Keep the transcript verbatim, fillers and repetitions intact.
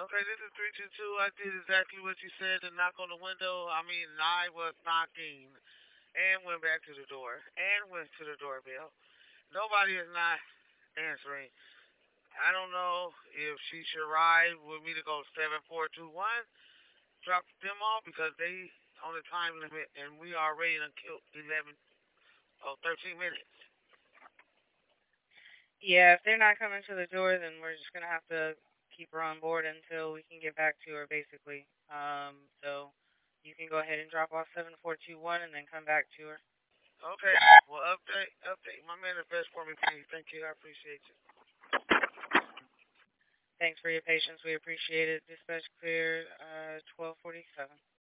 Okay, this is three two two. I did exactly what you said to knock on the window. I mean, I was knocking and went back to the door and went to the doorbell. Nobody is not answering. I don't know if she should ride with me to go seven four two one, drop them off because they on the time limit and we already done killed eleven, oh, thirteen minutes. Yeah, if they're not coming to the door, then we're just gonna have to keep her on board until we can get back to her, basically. Um, so you can go ahead and drop off seven four two one and then come back to her. Okay, well, update, update my manifest for me, please. Thank you. I appreciate you. Thanks for your patience. We appreciate it. Dispatch clear, uh, twelve forty-seven.